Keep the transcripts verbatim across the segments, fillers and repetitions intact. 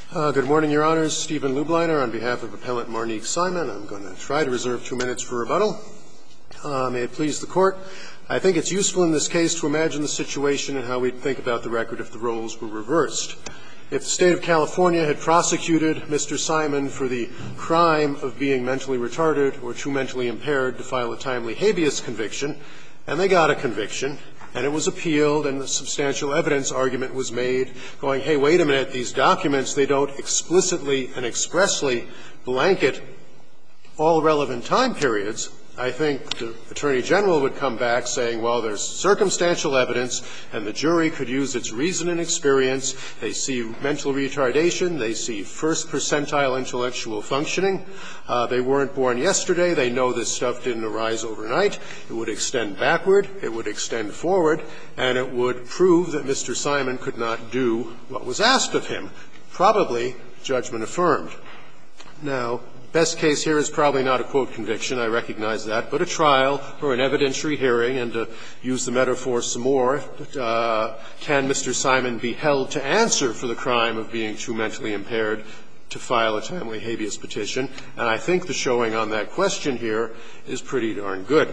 Uh, good morning, Your Honors. Stephen Lubliner on behalf of Appellant Marnique Simon. I'm going to try to reserve two minutes for rebuttal. Uh, may it please the Court. I think it's useful in this case to imagine the situation and how we'd think about the record if the roles were reversed. If the State of California had prosecuted Mister Simon for the crime of being mentally retarded or too mentally impaired to file a timely habeas conviction, and they got a conviction, and it was appealed, and the substantial evidence argument was made, going, hey, wait a minute, these documents, they don't explicitly and expressly blanket all relevant time periods, I think the Attorney General would come back saying, well, there's circumstantial evidence, and the jury could use its reason and experience. They see mental retardation. They see first percentile intellectual functioning. Uh, they weren't born yesterday. They know this stuff didn't arise overnight. It would extend backward. It would extend forward. And it would prove that Mister Simon could not do what was asked of him. Probably judgment affirmed. Now, best case here is probably not a, quote, conviction, I recognize that, but a trial or an evidentiary hearing, and to use the metaphor some more, uh, can Mister Simon be held to answer for the crime of being too mentally impaired to file a timely habeas petition? And I think the showing on that question here is pretty darn good.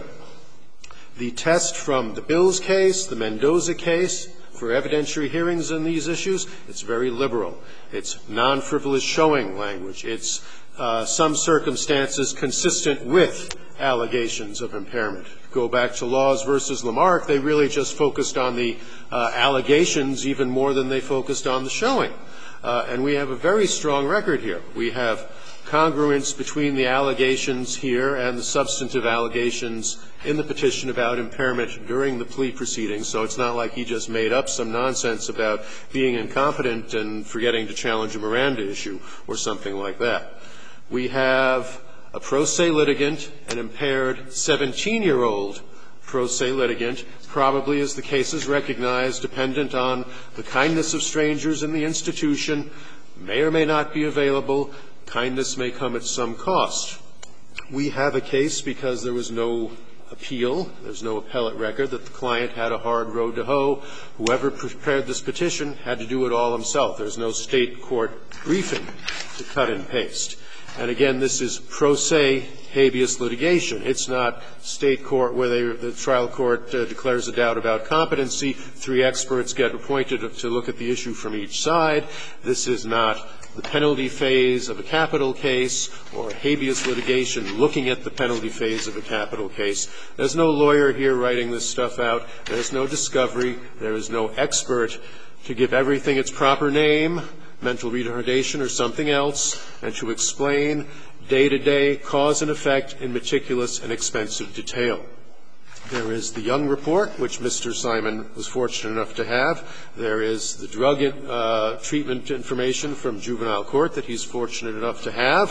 The test from the Bills case, the Mendoza case, for evidentiary hearings on these issues, it's very liberal. It's non-frivolous showing language. It's Uh, some circumstances consistent with allegations of impairment. Go back to Laws versus Lamarck, they really just focused on the uh, allegations even more than they focused on the showing. Uh, and we have a very strong record here. We have congruence between the allegations here and the substantive allegations in the petition about impairment during the plea proceedings. So it's not like he just made up some nonsense about being incompetent and forgetting to challenge a Miranda issue or something like that. We have a pro se litigant, an impaired seventeen-year-old pro se litigant, probably, as the case is recognized, dependent on the kindness of strangers in the institution, may or may not be available. Kindness may come at some cost. We have a case because there was no appeal, there's no appellate record, that the client had a hard road to hoe. Whoever prepared this petition had to do it all himself. There's no state court briefing to cut and paste. And again, this is pro se habeas litigation. It's not state court where they, the trial court uh, declares a doubt about competency. Three experts get appointed to look at the issue from each side. This is not the penalty phase of a capital case or habeas litigation looking at the penalty phase of a capital case. There's no lawyer here writing this stuff out. There's no discovery. There is no expert to give everything its proper name, mental retardation or something else, and to explain day-to-day cause and effect in meticulous and expensive detail. There is the Young Report, which Mister Simon was fortunate enough to have. There is the drug uh, treatment information from juvenile court that he's fortunate enough to have.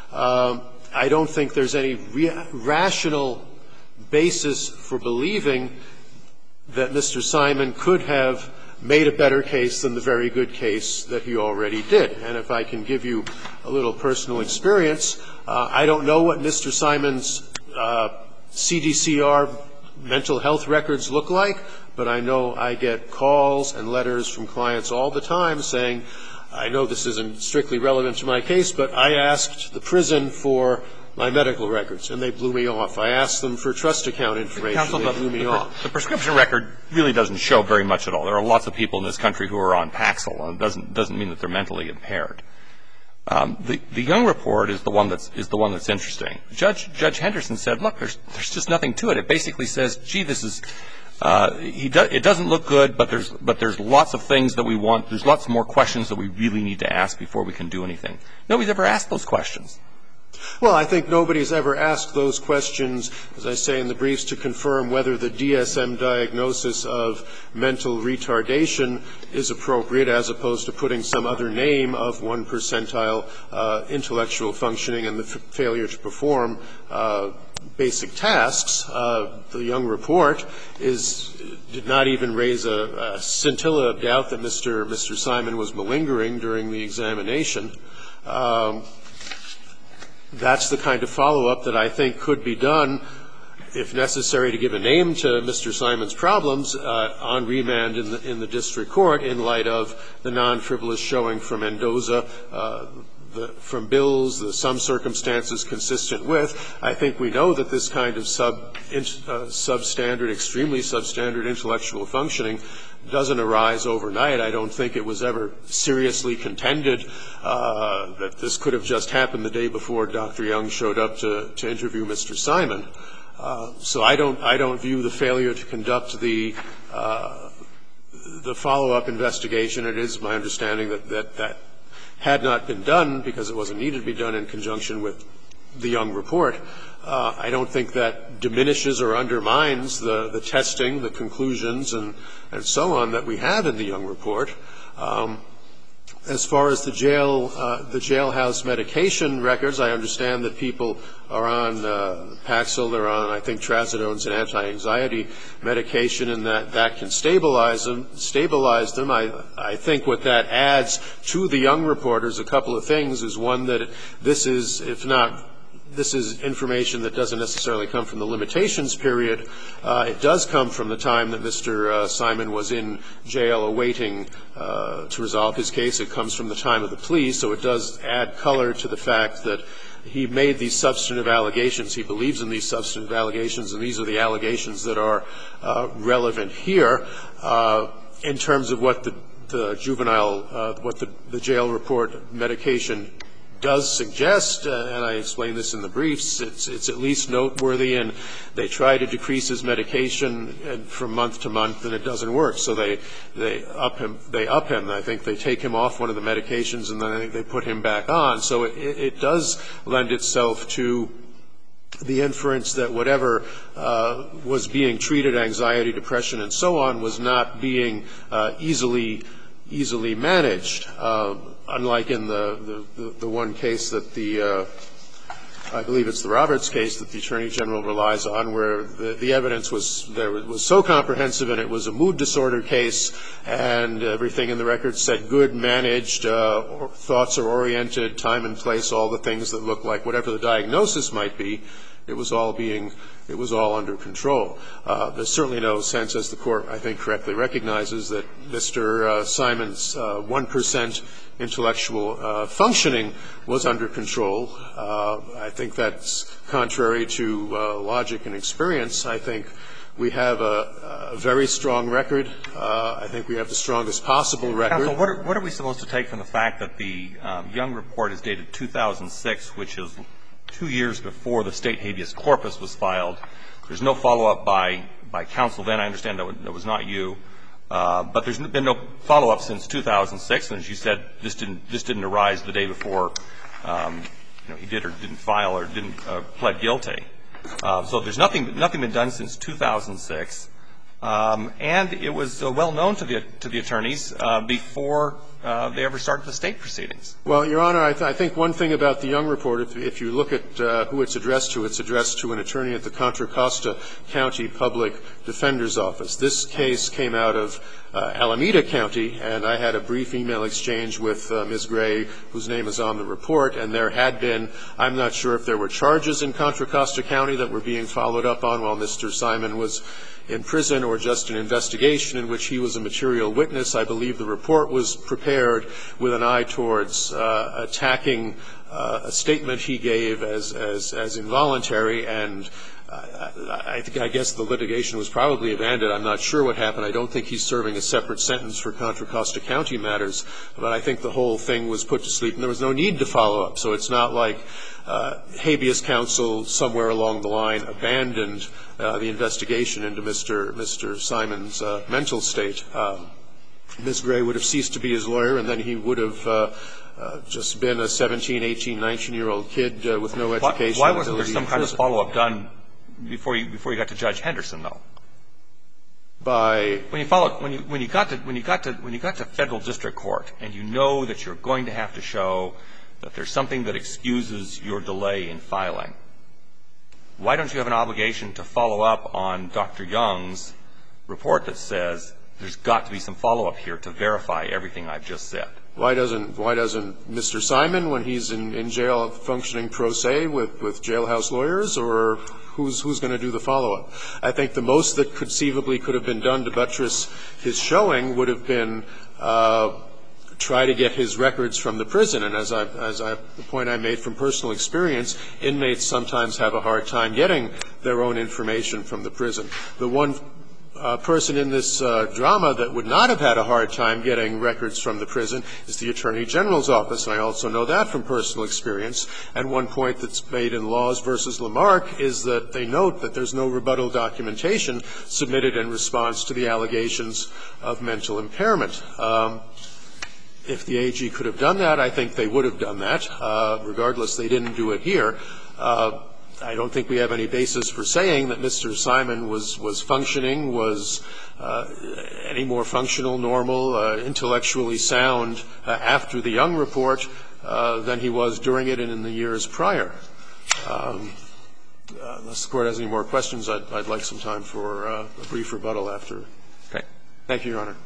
Um, I don't think there's any re- rational basis for believing that Mister Simon could have made a better case than the very good case that he already did. And if I can give you a little personal experience, uh, I don't know what Mister Simon's uh, C D C R mental health records look like, but I know I get calls and letters from clients all the time saying, I know this isn't strictly relevant to my case, but I asked the prison for my medical records, and they blew me off. I asked them for trust account information, Counsel, they blew me the, off. The prescription record really doesn't show very much at all. There are lots of people in this country who are on Paxil, and it doesn't, doesn't mean that they're mentally impaired. Um, the, the Young Report is the one that's, is the one that's interesting. Judge, Judge Henderson said, look, there's, there's just nothing to it. It basically says, gee, this is, uh, he do, it doesn't look good, but there's, but there's lots of things that we want, there's lots more questions that we really need to ask before we can do anything. Nobody's ever asked those questions. Well, I think nobody's ever asked those questions, as I say in the briefs, to confirm whether the D S M diagnosis of mental retardation is appropriate as opposed to putting some other name of one percentile uh, intellectual functioning and the f- failure to perform uh, basic tasks. Uh, the Young Report is, did not even raise a, a scintilla of doubt that Mister Mister Simon was malingering during the examination. Um, That's the kind of follow-up that I think could be done if necessary, to give a name to Mister Simon's problems uh, on remand in the, in the district court in light of the non-frivolous showing from Mendoza, uh, the, from Bills, the some circumstances consistent with. I think we know that this kind of sub, in, uh, substandard, extremely substandard intellectual functioning doesn't arise overnight. I don't think it was ever seriously contended uh, that this could have just happened the day before Doctor Young showed up to, to interview Mister Simon. Uh, so I don't, I don't view the failure to conduct the, uh, the follow-up investigation. It is my understanding that, that that had not been done because it wasn't needed to be done in conjunction with the Young report. Uh, I don't think that diminishes or undermines the, the testing, the conclusions, and, and so on that we have in the Young report. Um, As far as the jail, uh, the jailhouse medication records, I understand that people are on uh, Paxil, they're on, I think, trazodones and anti-anxiety medication, and that that can stabilize them. Stabilize them. I, I think what that adds to the Young report is a couple of things. Is one that this is, if not. This is information that doesn't necessarily come from the limitations period. Uh, it does come from the time that Mister Uh, Simon was in jail awaiting uh, to resolve his case. It comes from the time of the plea, so it does add color to the fact that he made these substantive allegations. He believes in these substantive allegations, and these are the allegations that are uh, relevant here. Uh, in terms of what the, the juvenile, uh, what the, the jail report medication does suggest, uh, and I explain this in the briefs, it's, it's at least noteworthy, and they try to decrease his medication and from month to month, and it doesn't work. So they, they up him, they up him. I think they take him off one of the medications, and then I think they put him back on. So it, it does lend itself to the inference that whatever uh, was being treated, anxiety, depression, and so on, was not being uh, easily easily managed. Uh, unlike in the, the, the one case that the, uh, I believe it's the Roberts case that the Attorney General relies on, where the, the evidence was, there was so comprehensive, and it was a mood disorder case, and everything in the record said good, managed, uh, or thoughts are oriented, time and place, all the things that look like whatever the diagnosis might be. It was all being, it was all under control. Uh, there's certainly no sense, as the Court, I think, correctly recognizes, that Mister Uh, Simon's uh, one percent intellectual uh, functioning was under control. Uh, I think that's contrary to uh, logic and experience. I think we have a, a very strong record. Uh, I think we have the strongest possible record. Counsel, what are, what are we supposed to take from the fact that the um, Young report is dated two thousand six, which is two years before the state habeas corpus was filed? There's no follow-up by, by counsel then. I understand that, that was not you. Uh, but there's been no follow-up since two thousand six, and as you said, this didn't, this didn't arise the day before um, you know, he did or didn't file or didn't uh, plead guilty. Uh, so there's nothing, nothing been done since two thousand six. Um, and it was uh, well known to the, to the attorneys uh, before uh, they ever started the state proceedings. Well, Your Honor, I, th I think one thing about the Young report, if, if you look at uh, who it's addressed to, it's addressed to an attorney at the Contra Costa County Public Defender's Office. This case came out of uh, Alameda County, and I had a brief email exchange with uh, Miz Gray, whose name is on the report, and there had been, I'm not sure if there were charges in Contra Costa County that were being followed up on while Mister Simon was in prison, or just an investigation in which he was a material witness. I believe the report was prepared with an eye towards uh, attacking uh, a statement he gave as, as, as involuntary, and I, I, think, I guess the litigation was probably abandoned. I'm not sure what happened. I don't think he's serving a separate sentence for Contra Costa County matters, but I think the whole thing was put to sleep, and there was no need to follow up. So it's not like uh, habeas counsel somewhere along the line abandoned uh, the investigation into Mister Mister Simon's uh, mental state. Um, Miz Gray would have ceased to be his lawyer, and then he would have uh, uh, just been a seventeen, eighteen, nineteen-year-old kid uh, with no education. Why, why wasn't there some kind of follow-up done before you before you got to Judge Henderson, though? By when you followed when you when you got to when you got to when you got to federal district court, and you know that you're going to have to show that there's something that excuses your delay in filing, why don't you have an obligation to follow up on Doctor Young's report that says there's got to be some follow-up here to verify everything I've just said? Why doesn't why doesn't Mister Simon, when he's in, in jail functioning pro se with, with jailhouse lawyers, or who's who's going to do the follow-up? I think the most that conceivably could have been done to buttress his showing would have been uh, try to get his records from the prison. And as I as I the point I made from personal experience, inmates sometimes have a hard time getting their own information from the prison. The one Uh, person in this uh, drama that would not have had a hard time getting records from the prison is the Attorney General's office, and I also know that from personal experience. And one point that's made in Laws versus Lamarck is that they note that there's no rebuttal documentation submitted in response to the allegations of mental impairment. Um, if the A G could have done that, I think they would have done that. Uh, regardless, they didn't do it here. Uh, I don't think we have any basis for saying that Mister Simon was, was functioning, was uh, any more functional, normal, uh, intellectually sound uh, after the Young report uh, than he was during it and in the years prior. Um, uh, unless the Court has any more questions, I'd, I'd like some time for uh, a brief rebuttal after. Okay. Thank you, Your Honor.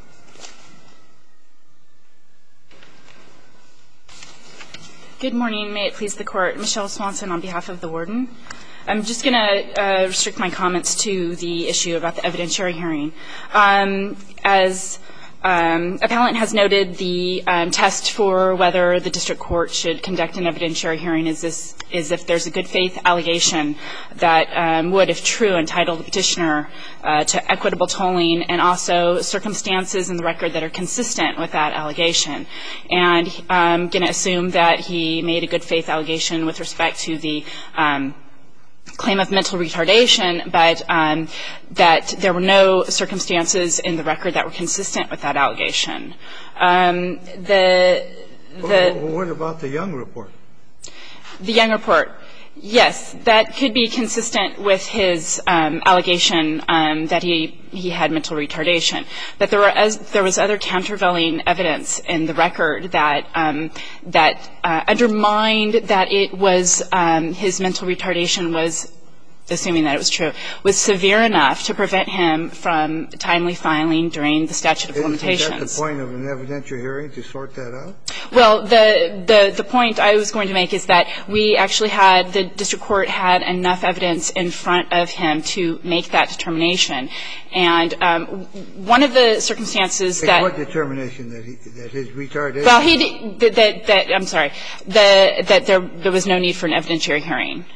Good morning. May it please the Court. Michelle Swanson on behalf of the Warden. I'm just going to uh, restrict my comments to the issue about the evidentiary hearing. Um, as um, appellant has noted, the um, test for whether the district court should conduct an evidentiary hearing is this is if there's a good faith allegation that um, would, if true, entitle the petitioner uh, to equitable tolling, and also circumstances in the record that are consistent with that allegation. And I'm going to assume that he made a good faith allegation with respect to the um, claim of mental retardation, but um, that there were no circumstances in the record that were consistent with that allegation. Um, the the well, what about the Young report? The Young report, yes, that could be consistent with his um, allegation um, that he he had mental retardation. But there were as, there was other countervailing evidence in the record that um, that uh, undermined that it was um, his mental retardation was, assuming that it was true, was severe enough to prevent him from timely filing during the statute of limitations. Is that the point of an evidentiary hearing, to sort that out? Well, the, the, the point I was going to make is that we actually had, the district court had enough evidence in front of him to make that determination. And um, one of the circumstances Make that... What determination? That, he, that his retardation... Well, he did, that, that, that, I'm sorry, the, that there, there was no need for an evidentiary hearing.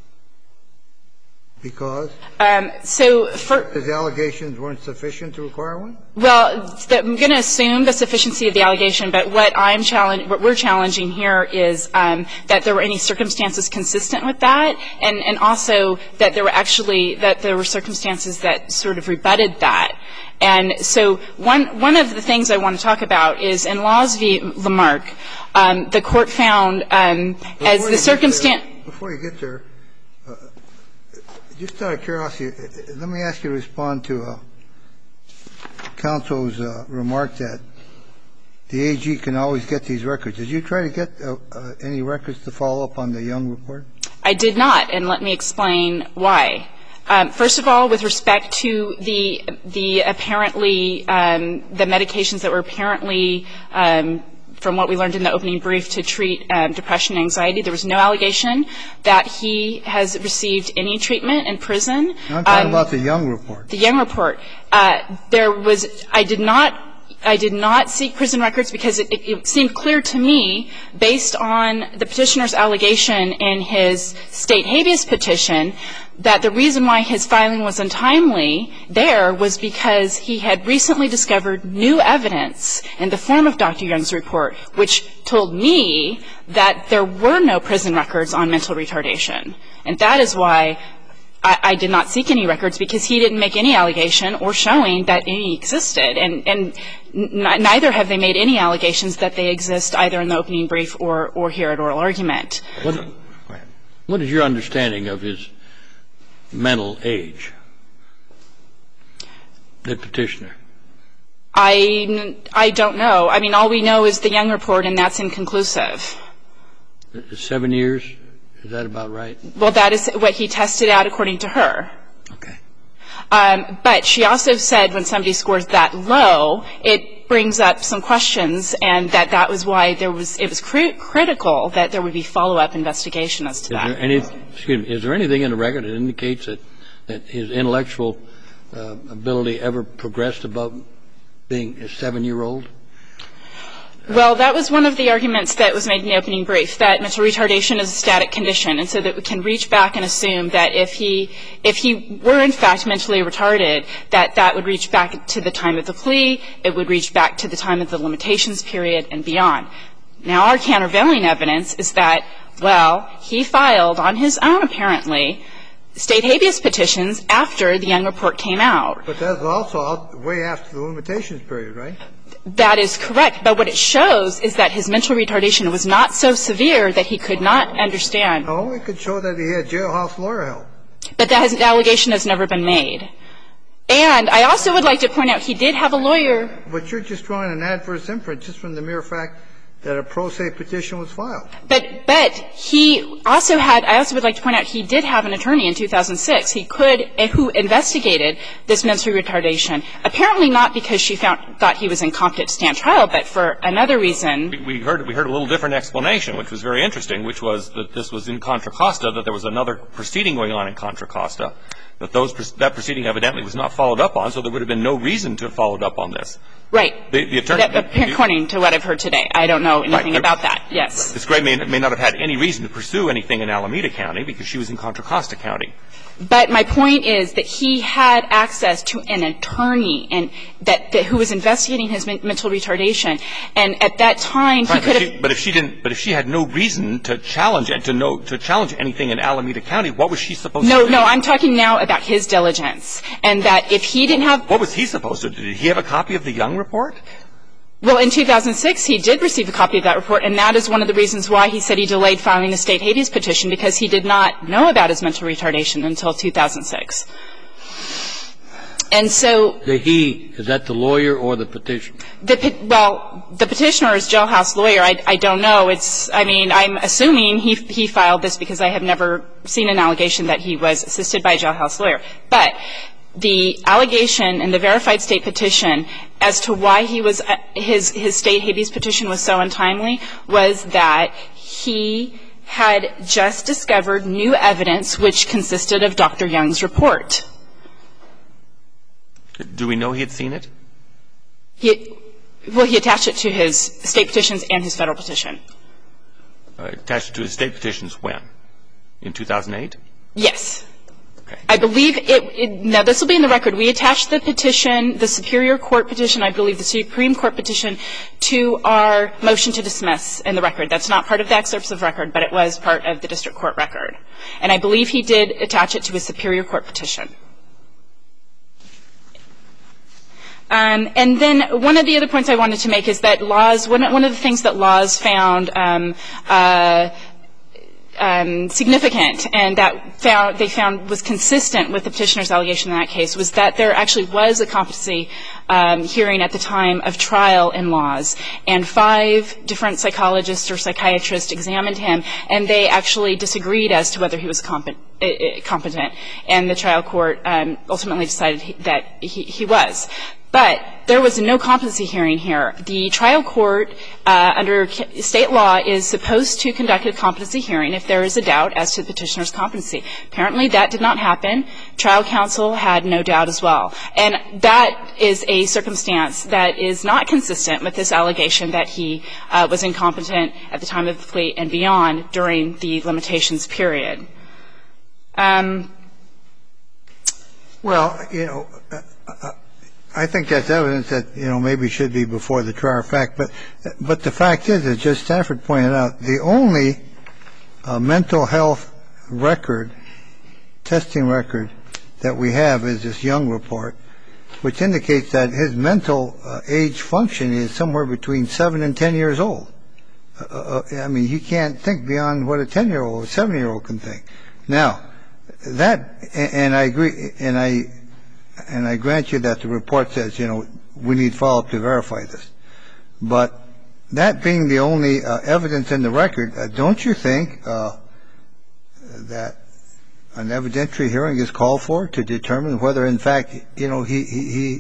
Because? Um, so for... His allegations weren't sufficient to require one? Well, the, I'm going to assume the sufficiency of the allegation, but what I'm challenge, what we're challenging here is um, that there were any circumstances consistent with that, and, and also that there were actually, that there were circumstances that sort of rebutted that. And so one, one of the things I want to talk about is in Laws v. Lamarck, um, the court found um, as the circumstance... Before you get there, uh, just out of curiosity, let me ask you to respond to uh, counsel's uh, remark that the A G can always get these records. Did you try to get uh, uh, any records to follow up on the Young report? I did not, and let me explain why. Um, first of all, with respect to the the apparently um, the medications that were apparently um, from what we learned in the opening brief to treat um, depression and anxiety, there was no allegation that he has received any treatment in prison. I'm talking um, about the Young report. The Young report. Uh, there was I did not. I did not seek prison records because it, it, it seemed clear to me, based on the petitioner's allegation in his state habeas petition, that the reason why his filing was untimely there was because he had recently discovered new evidence in the form of Doctor Young's report, which told me that there were no prison records on mental retardation. And that is why I, I did not seek any records, because he didn't make any allegation or showing that any existed. And, and n- neither have they made any allegations that they exist either in the opening brief or, or here at oral argument. What, what is your understanding of his mental age, the petitioner? I, I don't know. I mean, all we know is the Young report, and that's inconclusive. Seven years? Is that about right? Well, that is what he tested out according to her. Okay. Um, but she also said when somebody scores that low, it it brings up some questions, and that that was why there was it was cri- critical that there would be follow-up investigation as to is that. There any, excuse me, is there anything in the record that indicates that, that his intellectual uh, ability ever progressed above being a seven-year-old? Well, that was one of the arguments that was made in the opening brief, that mental retardation is a static condition, and so that we can reach back and assume that if he if he were in fact mentally retarded, that that would reach back to the time of the plea, it would reach back to the time of the limitations period and beyond. Now, our countervailing evidence is that, well, he filed on his own, apparently, state habeas petitions after the Young report came out. But that's also out way after the limitations period, right? That is correct. But what it shows is that his mental retardation was not so severe that he could not understand. No, it could show that he had jailhouse lawyer help. But that has, allegation has never been made. And I also would like to point out he did have a lawyer. But you're just drawing an adverse inference just from the mere fact that a pro se petition was filed. But but he also had, I also would like to point out, he did have an attorney in two thousand six. He could, who investigated this mental retardation, apparently not because she found, thought he was incompetent to stand trial, but for another reason. We, we heard we heard a little different explanation, which was very interesting, which was that this was in Contra Costa, that there was another proceeding going on in Contra Costa, that those that proceeding evidently was not followed up on, so there would have been no reason to have followed up on this. Right. The, the attorney, that, according to what I've heard today. I don't know anything right. about that. Yes. Miz Gray may, may not have had any reason to pursue anything in Alameda County because she was in Contra Costa County. But my point is that he had access to an attorney and that, that who was investigating his men, mental retardation, and at that time he right, could but have. She, but if she didn't, but if she had no reason to challenge it, to know to challenge anything in Alameda County, what was she supposed no, to do? No, no. I'm talking now about his diligence, and that if he didn't have. What was he supposed to do? Did he have a copy of the Young report? Well, in two thousand six, he did receive a copy of that report, and that is one of the reasons why he said he delayed filing the state habeas petition, because he did not know about his mental retardation until two thousand six. And so The he, is that the lawyer or the petitioner? The, well, the petitioner is jailhouse lawyer. I, I don't know. It's, I mean, I'm assuming he, he filed this because I have never seen an allegation that he was assisted by a jailhouse lawyer. But the allegation in the verified state petition as to why he was, his, his state habeas petition was so untimely was that he had just discovered new evidence which consisted of Doctor Young's report. Do we know he had seen it? He, well, he attached it to his state petitions and his federal petition. Uh, attached it to his state petitions when? In two thousand eight? Yes. Okay. I believe it, it, now this will be in the record. We attached the petition, the Superior Court petition, I believe the Supreme Court petition, to our motion to dismiss in the record. That's not part of the excerpts of record, but it was part of the district court record. And I believe he did attach it to his Superior Court petition. Um, and then one of the other points I wanted to make is that laws, one, one of the things that laws found um, uh, um, significant and that found, they found was consistent with the petitioner's allegation in that case was that there actually was a competency um, hearing at the time of trial in laws. And five different psychologists or psychiatrists examined him, and they actually disagreed as to whether he was competent. competent. And the trial court um, ultimately decided he, that he, he was. But there was no competency hearing here. The trial court, uh, under state law, is supposed to conduct a competency hearing if there is a doubt as to the petitioner's competency. Apparently that did not happen. Trial counsel had no doubt as well. And that is a circumstance that is not consistent with this allegation that he uh, was incompetent at the time of the plea and beyond during the limitations period. Um, well, you know, uh, uh, I think that's evidence that, you know, maybe should be before the trier of fact. But but the fact is, as Judge Stafford pointed out, the only uh, mental health record, testing record, that we have is this Young report, which indicates that his mental uh, age function is somewhere between seven and ten years old. Uh, uh, I mean, he can't think beyond what a ten-year-old or seven-year-old can think. Now, that, and I agree, and I and I grant you that the report says, you know, we need follow-up to verify this. But that being the only uh, evidence in the record, uh, don't you think uh, that an evidentiary hearing is called for to determine whether, in fact, you know, he he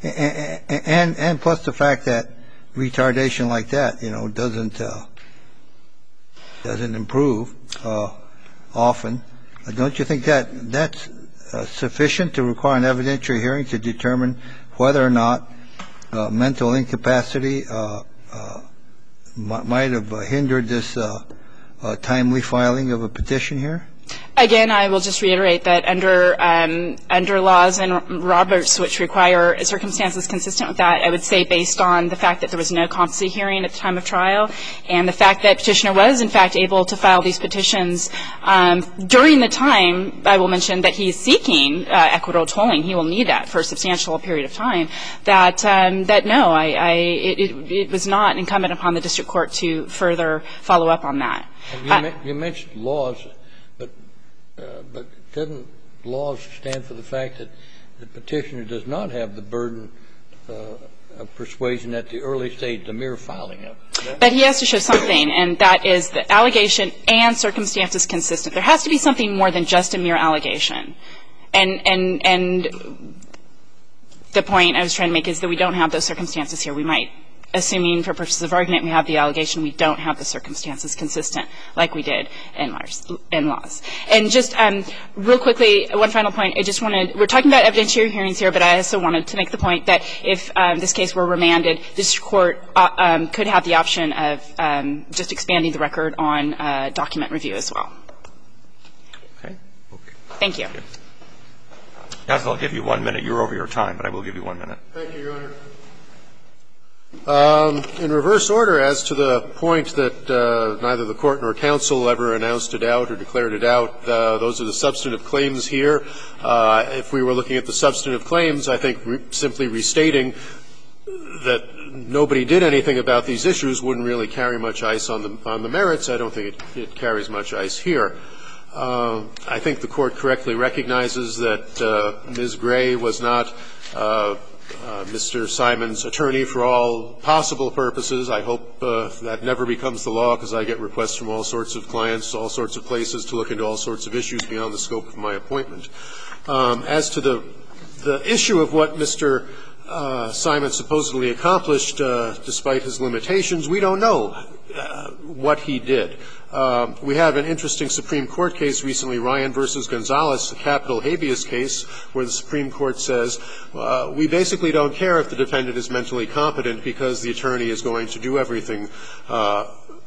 And and plus the fact that retardation like that, you know, doesn't uh, doesn't improve uh, often. Don't you think that that's uh, sufficient to require an evidentiary hearing to determine whether or not uh, mental incapacity uh, uh, might have hindered this uh, uh, timely filing of a petition here? Again, I will just reiterate that under um, under laws and Roberts, which require circumstances consistent with that, I would say based on the fact that there was no competency hearing at the time of trial and the fact that petitioner was, in fact, able to file these petitions um, during the time, I will mention, that he is seeking uh, equitable tolling. He will need that for a substantial period of time. That, um, that no, I, I, it, it, it was not incumbent upon the district court to further follow up on that. You, uh, you mentioned laws. Uh, but doesn't laws stand for the fact that the petitioner does not have the burden uh, of persuasion at the early stage, the mere filing of it? But he has to show something, and that is the allegation and circumstances consistent. There has to be something more than just a mere allegation. And and and the point I was trying to make is that we don't have those circumstances here. We might, assuming for purposes of argument we have the allegation, we don't have the circumstances consistent like we did in laws. And just um, real quickly, one final point. I just wanted, we're talking about evidentiary hearings here, but I also wanted to make the point that if um, this case were remanded, this court uh, um, could have the option of um, just expanding the record on uh, document review as well. Okay. Okay. Thank you. Counsel, I'll give you one minute. You're over your time, but I will give you one minute. Thank you, Your Honor. Um, in reverse order, as to the point that uh, neither the court nor counsel ever announced it out or declared it out, uh, those are the substantive claims here. Uh, if we were looking at the substantive claims, I think re- simply restating that nobody did anything about these issues wouldn't really carry much ice on the, on the merits. I don't think it, it carries much ice here. Uh, I think the court correctly recognizes that uh, Miz Gray was not uh, Uh, Mister Simon's attorney for all possible purposes. I hope uh, that never becomes the law, because I get requests from all sorts of clients, all sorts of places to look into all sorts of issues beyond the scope of my appointment. Um, as to the the issue of what Mister Uh, Simon supposedly accomplished, uh, despite his limitations, we don't know uh, what he did. Um, we have an interesting Supreme Court case recently, Ryan versus Gonzalez, a capital habeas case, where the Supreme Court says, uh, we basically don't care if the defendant is mentally competent because the attorney is going to do everything, uh,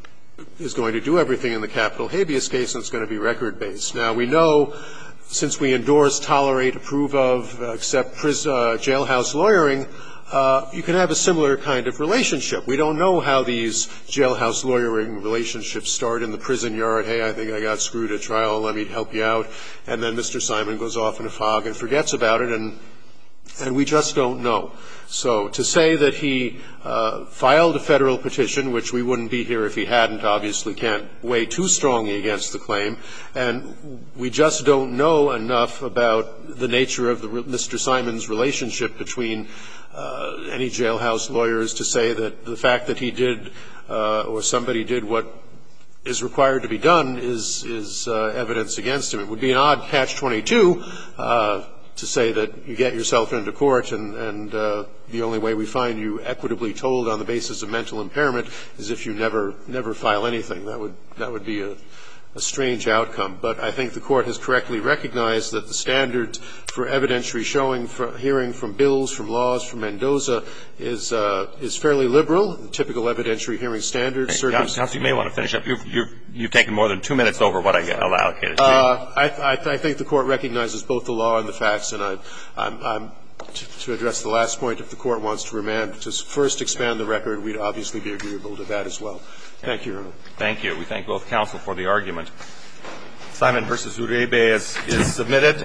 is going to do everything in the capital habeas case, and it's going to be record-based. Now, we know, since we endorse, tolerate, approve of, uh, accept pris- uh, jailhouse lawyering, uh, you can have a similar kind of relationship. We don't know how these jailhouse lawyering relationships start in the prison yard. Hey, I think I got screwed at trial. Let me help you out. And then Mister Simon goes off in a fog and forgets about it, and and we just don't know. So to say that he uh, filed a federal petition, which we wouldn't be here if he hadn't, obviously can't weigh too strongly against the claim, and we just don't know enough about the nature of the, Mister Simon's relationship between uh, any jailhouse lawyers to say that the fact that he did uh, or somebody did what is required to be done is, is uh, evidence against him. It would be an odd catch twenty-two uh, to say that you get yourself into court and, and uh, the only way we find you equitably told on the basis of mental impairment is if you never never file anything. That would that would be a, a strange outcome. But I think the court has correctly recognized that the standards for evidentiary showing, for hearing from bills, from laws, from Mendoza is uh, is fairly liberal. The typical evidentiary hearing standards. Hey, Counsel, you may want to finish up. You've, you've, you've taken more than two minutes over what I allocated to you. Uh, I, I, I think the court recognizes both the law and the facts, and I, I'm, I'm to, to address the last point, if the court wants to remand, to first expand the record, we'd obviously be agreeable to that as well. Thank you, Your Honor. Thank you. We thank both counsel for the argument. Simon versus Uribe is, is submitted.